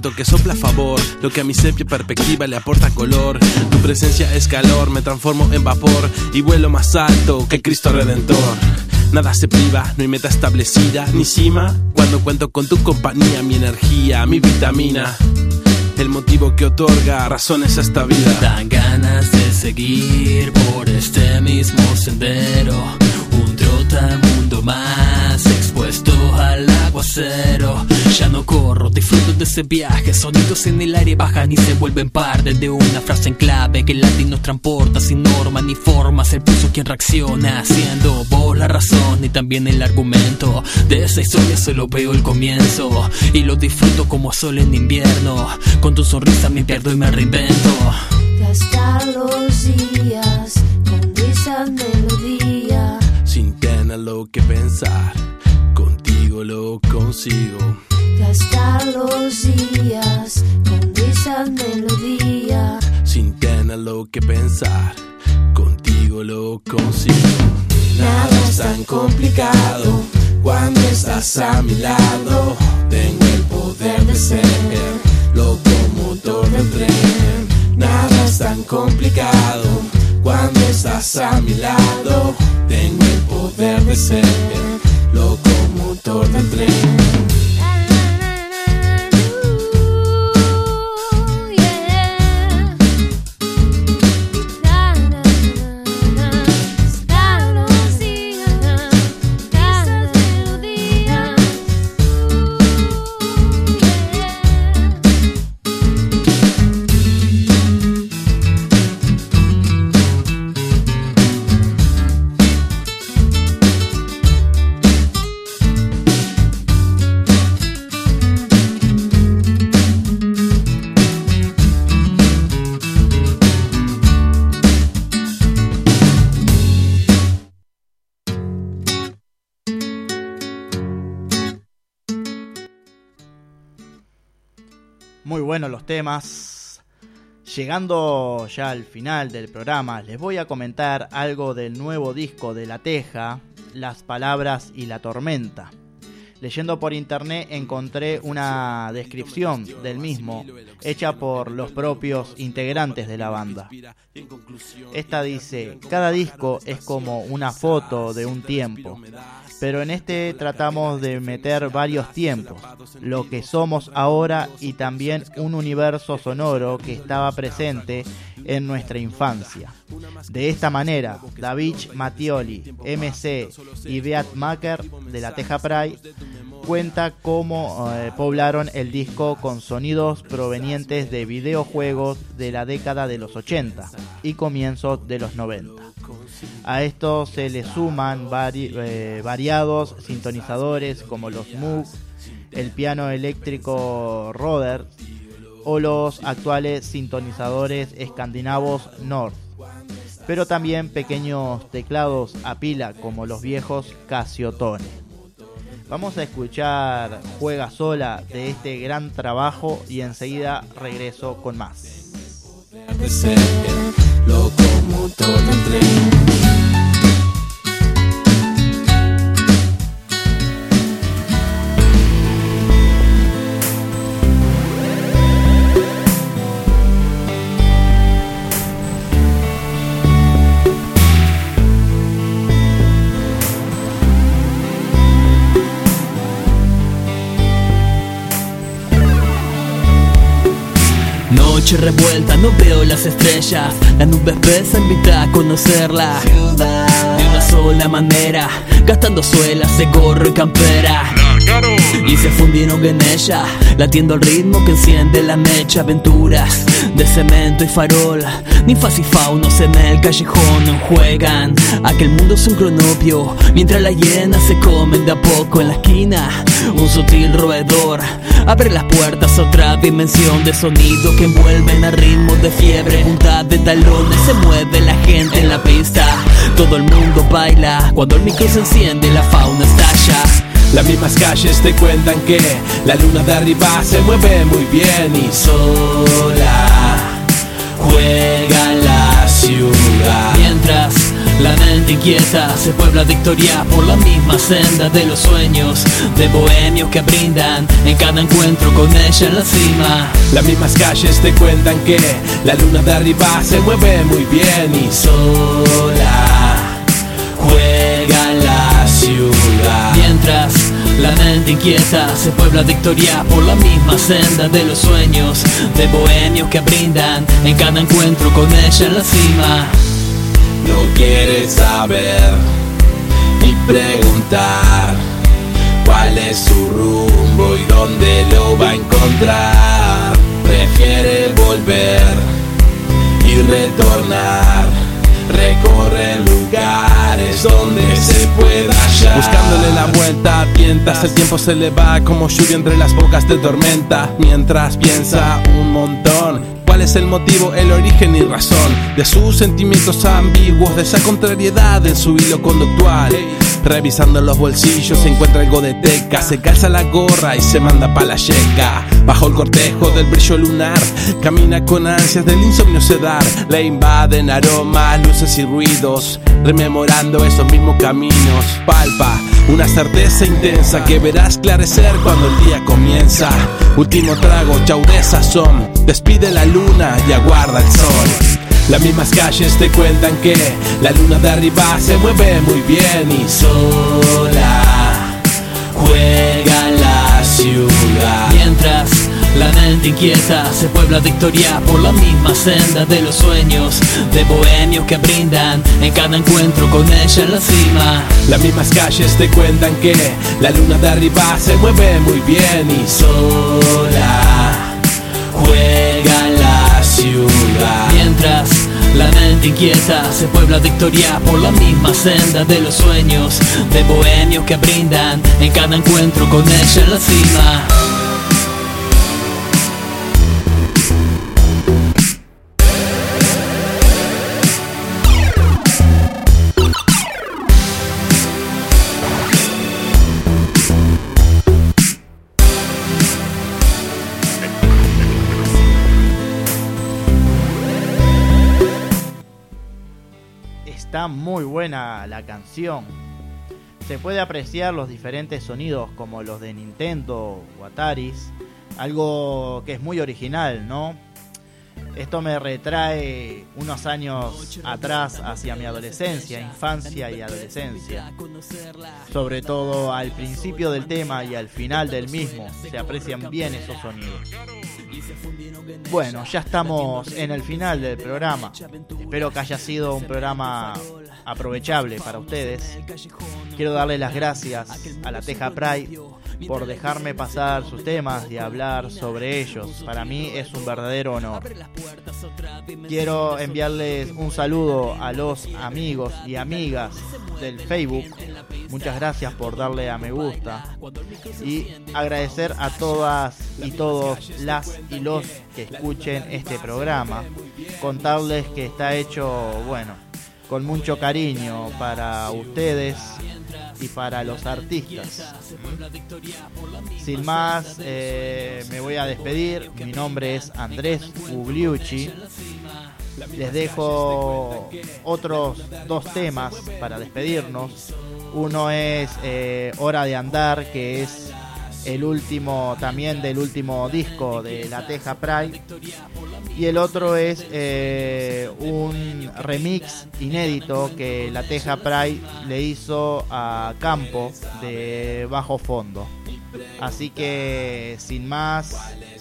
viento que sopla a favor, lo que a mi sepia perspectiva le aporta color. Tu presencia es calor, me transformo en vapor y vuelo más alto que Cristo Redentor. Nada se priva, no hay meta establecida ni cima. Cuando cuento con tu compañía, mi energía, mi vitamina, el motivo que otorga razones a esta vida. Dan ganas de seguir por este mismo sendero, un trotamundo más expuesto al aguacero. Ya no corro, disfruto de ese viaje. Sonidos en el aire bajan y se vuelven parte de una frase en clave que el latín nos transporta sin norma ni formas. El pulso quien reacciona, siendo vos la razón y también el argumento. De esa historia solo veo el comienzo y lo disfruto como sol en invierno. Con tu sonrisa me pierdo y me reinvento. Gastar los días con risas, melodía. Sin tener lo que pensar, contigo lo consigo. Gastar los días con risas, melodía. Sin tener lo que pensar, contigo lo consigo. Nada es tan complicado cuando estás a mi lado. Tengo el poder de ser locomotor del tren. Nada es tan complicado cuando estás a mi lado. Tengo el poder de ser locomotor del tren. Muy buenos los temas. Llegando ya al final del programa, les voy a comentar algo del nuevo disco de La Teja, Las Palabras y la Tormenta. Leyendo por internet encontré una descripción del mismo, hecha por los propios integrantes de la banda. Esta dice: cada disco es como una foto de un tiempo, pero en este tratamos de meter varios tiempos, lo que somos ahora y también un universo sonoro que estaba presente en nuestra infancia. De esta manera, David Mattioli, M C y Beat Maker de La Teja Pride cuenta cómo eh, poblaron el disco con sonidos provenientes de videojuegos de la década de los ochenta y comienzos de los noventa. A esto se le suman vari, eh, variados sintonizadores como los Moog, el piano eléctrico Roder o los actuales sintonizadores escandinavos North, pero también pequeños teclados a pila como los viejos Casio Tone. Vamos a escuchar Juega Sola de este gran trabajo y enseguida regreso con más. Locomotor del tren. Noche revuelta, no veo las estrellas. La nube espesa invita a conocerla. De una sola manera, gastando suelas de gorro y campera. Y se fundieron en ella, latiendo el ritmo que enciende la mecha. Aventuras de cemento y farol, ninfas y faunos en el callejón juegan a que el mundo es un cronopio, mientras las hienas se comen de a poco. En la esquina, un sutil roedor abre las puertas a otra dimensión de sonido que envuelven a ritmos de fiebre. Punta de talones, se mueve la gente en la pista. Todo el mundo baila, cuando el micro se enciende la fauna estalla. Las mismas calles te cuentan que la luna de arriba se mueve muy bien y sola juega en la ciudad, mientras la mente inquieta se puebla de historia por la misma senda de los sueños de bohemios que brindan en cada encuentro con ella en la cima. Las mismas calles te cuentan que la luna de arriba se mueve muy bien y sola juega en la ciudad. Mientras la mente inquieta se puebla de historia por la misma senda de los sueños de bohemios que brindan en cada encuentro con ella en la cima. No quiere saber ni preguntar cuál es su rumbo y dónde lo va a encontrar. Prefiere volver y retornar, recorre lugares donde se pueda hallar. Buscándole la vuelta a tientas, el tiempo se le va como lluvia entre las bocas de tormenta. Mientras piensa un montón cuál es el motivo, el origen y razón de sus sentimientos ambiguos, de esa contrariedad en su hilo conductual. Revisando los bolsillos se encuentra algo de teca, se calza la gorra y se manda pa' la yeca. Bajo el cortejo del brillo lunar camina con ansias del insomnio sedar. Le invaden aromas, luces y ruidos, rememorando esos mismos caminos. Palpa una certeza intensa que verá esclarecer cuando el día comienza. Último trago, chau de sazón, despide la luna y aguarda el sol. Las mismas calles te cuentan que la luna de arriba se mueve muy bien y sola juega en la ciudad. Mientras la mente inquieta se puebla de historia por la misma senda de los sueños de bohemios que brindan en cada encuentro con ella en la cima. Las mismas calles te cuentan que la luna de arriba se mueve muy bien y sola juega en la ciudad. Mientras la mente inquieta se puebla de historia por la misma senda de los sueños de bohemios que brindan en cada encuentro con ella en la cima. Está muy buena la canción. Se puede apreciar los diferentes sonidos como los de Nintendo o Ataris, algo que es muy original, ¿no? Esto me retrae unos años atrás hacia mi adolescencia, infancia y adolescencia. Sobre todo al principio del tema y al final del mismo se aprecian bien esos sonidos. Bueno, ya estamos en el final del programa. Espero que haya sido un programa aprovechable para ustedes. Quiero darle las gracias a la Teja Pride por dejarme pasar sus temas y hablar sobre ellos. Para mí es un verdadero honor. Quiero enviarles un saludo a los amigos y amigas del Facebook. Muchas gracias por darle a me gusta. Y agradecer a todas y todos las y los que escuchen este programa. Contarles que está hecho, bueno, con mucho cariño para ustedes y para los artistas. Sin más, eh, me voy a despedir. Mi nombre es Andrés Gugliucci. Les dejo otros dos temas para despedirnos. Uno es eh, Hora de Andar, que es el último, también del último disco de la Teja Pride. Y el otro es eh, un remix inédito que la Teja Pride le hizo a Campo de Bajo Fondo. Así que sin más,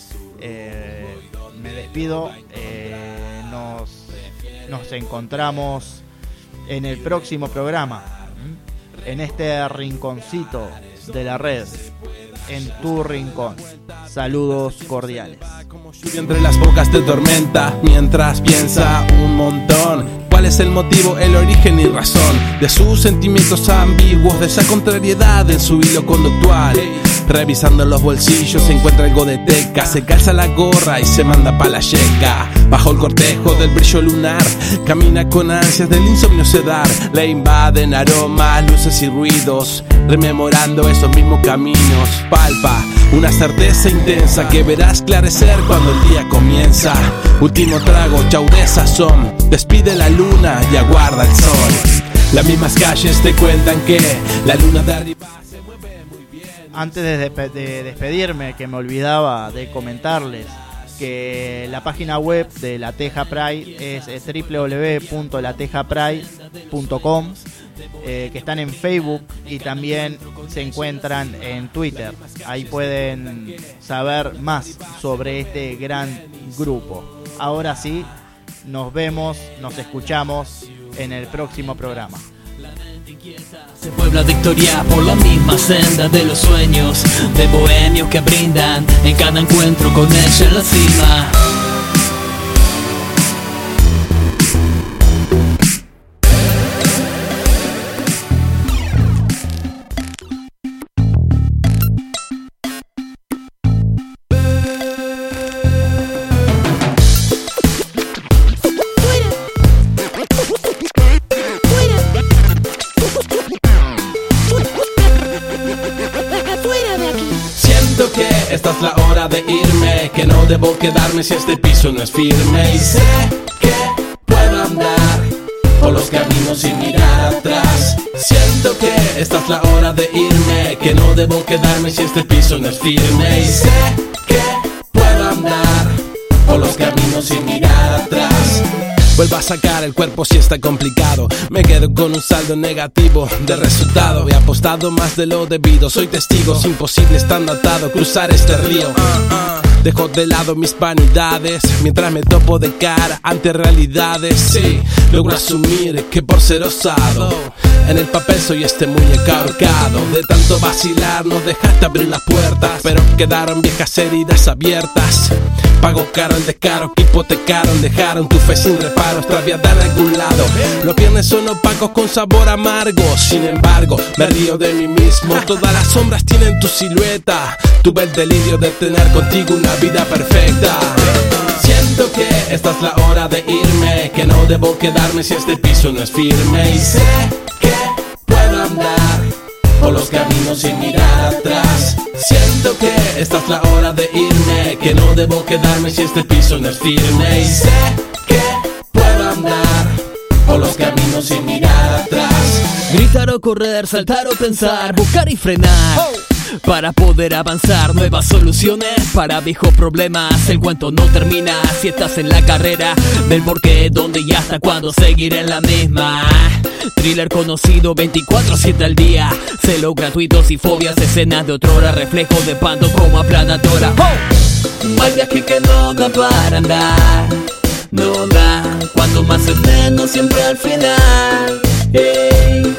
eh, me despido. Eh, nos, nos encontramos en el próximo programa, en este rinconcito de la red, en tu rincón. Saludos cordiales. Lluvia entre las bocas de tormenta, mientras piensa un montón cuál es el motivo, el origen y razón de sus sentimientos ambiguos, de esa contrariedad en su hilo conductual. Revisando los bolsillos se encuentra algo de teca, se calza la gorra y se manda pa' la yeca. Bajo el cortejo del brillo lunar camina con ansias del insomnio sedar. Le invaden aromas, luces y ruidos, rememorando esos mismos caminos. Palpa una certeza intensa que verá esclarecer cuando el día comienza. Último trago, chau de sazón, despide la luna y aguarda el sol. Las mismas calles te cuentan que la luna de arriba se mueve muy bien. Antes de, de, de despedirme, que me olvidaba de comentarles que la página web de La Teja Pride es eh, doble u doble u doble u punto la teja pride punto com, eh, que están en Facebook y también se encuentran en Twitter. Ahí pueden saber más sobre este gran grupo. Ahora sí, nos vemos, nos escuchamos en el próximo programa. Se puebla de historia por la misma senda de los sueños de bohemios que brindan en cada encuentro con ella en la cima. Esta es la hora de irme, que no debo quedarme si este piso no es firme. Y sé que puedo andar por los caminos sin mirar atrás. Siento que esta es la hora de irme, que no debo quedarme si este piso no es firme. Y sé que puedo andar por los caminos sin mirar atrás. Vuelvo a sacar el cuerpo si está complicado. Me quedo con un saldo negativo de resultado. He apostado más de lo debido. Soy testigo, es imposible estando atado cruzar este río. Dejo de lado mis vanidades mientras me topo de cara ante realidades. Sí, logro asumir que por ser osado en el papel soy este muñeco ahorcado. De tanto vacilar no dejaste abrir las puertas, pero quedaron viejas heridas abiertas. Pago caro el descaro que hipotecaron, dejaron tu fe sin reparo, extraviada de algún lado. Los viernes son opacos con sabor amargo, sin embargo me río de mí mismo. Todas las sombras tienen tu silueta. Tuve el delirio de tener contigo una vida perfecta. Siento que esta es la hora de irme, que no debo quedarme si este piso no es firme. Y sé que puedo andar por los caminos sin mirar atrás. Siento que esta es la hora de irme, que no debo quedarme si este piso no es firme. Y sé que puedo andar por los caminos sin mirar atrás. Gritar o correr, saltar o pensar, buscar y frenar para poder avanzar, nuevas soluciones para viejos problemas. El cuento no termina si estás en la carrera del por qué, dónde y hasta cuándo seguir en la misma. Thriller conocido veinticuatro siete al día, celos gratuitos y fobias, escenas de otrora, reflejos de panto como aplanadora. ¡Oh! Un mal viaje que no da para andar, no da, cuanto más es menos siempre al final. Hey.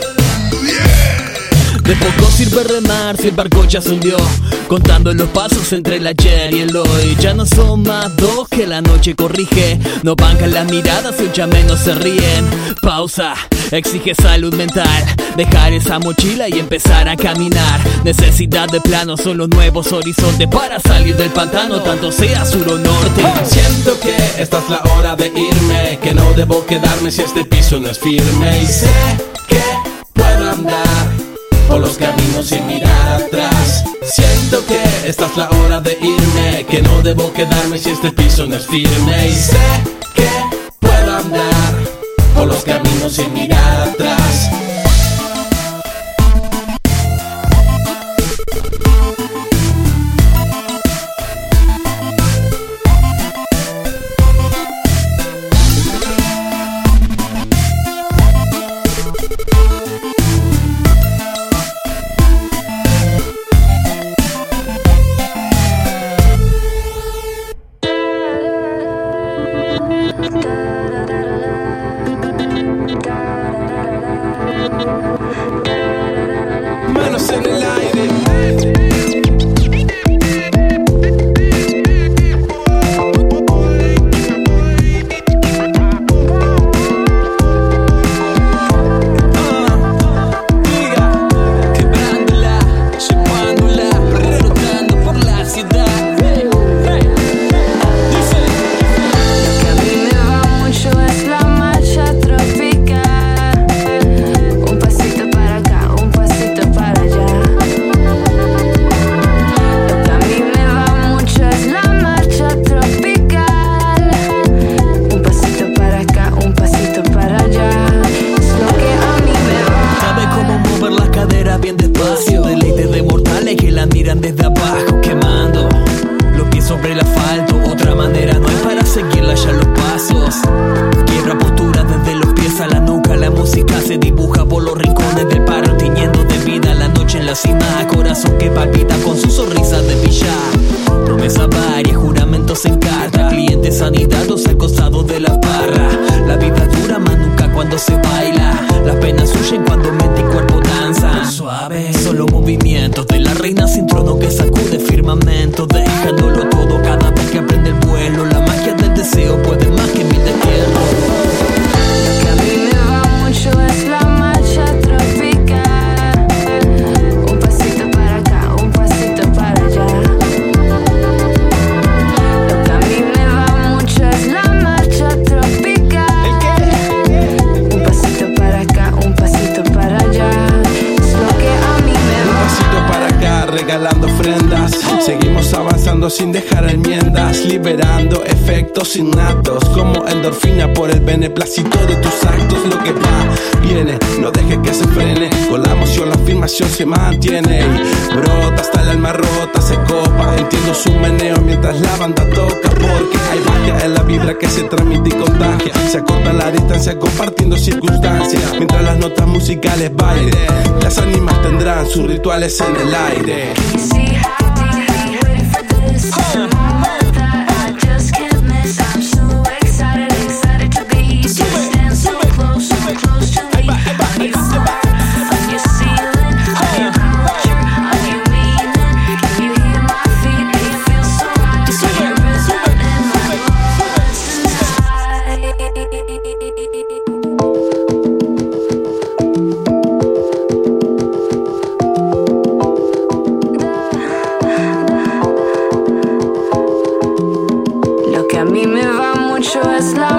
De poco sirve remar si el barco ya se hundió, contando los pasos entre el ayer y el hoy. Ya no son más dos que la noche corrige, no bancan las miradas y ya menos se ríen. Pausa, exige salud mental, dejar esa mochila y empezar a caminar. Necesidad de plano son los nuevos horizontes para salir del pantano, tanto sea sur o norte. Siento que esta es la hora de irme, que no debo quedarme si este piso no es firme. Y sé que puedo andar por los caminos sin mirar atrás. Siento que esta es la hora de irme, que no debo quedarme si este piso no es firme. Y sé que puedo andar por los caminos sin mirar atrás. Yo. Deleite de mortales que la miran desde abajo, quemando los pies sobre el asfalto. Otra manera no hay para seguirla ya los pasos. Quiebra postura desde los pies a la nuca. La música se dibuja por los rincones del paro, tiñendo de vida la noche en la cima. Corazón que palpita con su sonrisa de pillar. Promesa varias, juramentos en carta. Clientes anidados al costado de la barra. La vida dura más nunca cuando se baila. Las penas huyen cuando mente y cuerpo danzan. Suave, solo movimientos de la reina sin trono que sacude firmamento, dejándolo todo cada vez que aprende el vuelo. La magia del deseo puede más que mil destierros. Lo que a mí me va mucho es la marcha tropical. Un pasito para acá, un pasito para allá. Lo que a mí me va mucho es la marcha tropical. Un pasito para acá, un pasito para allá. Es lo que a mí me va. Un pasito para acá, regalando ofrendas. Seguimos avanzando sin dejar enmiendas, liberando efectos innatos como endorfina por el beneplácito de tus actos. Lo que va, viene, no dejes que se frene. Con la emoción la afirmación se mantiene y brota hasta el alma rota, se copa. Entiendo su meneo mientras la banda toca, porque hay magia en la vibra que se transmite y contagia. Se acorta la distancia compartiendo circunstancias, mientras las notas musicales bailen. Las ánimas tendrán sus rituales en el aire. Lo que a mí me va mucho es la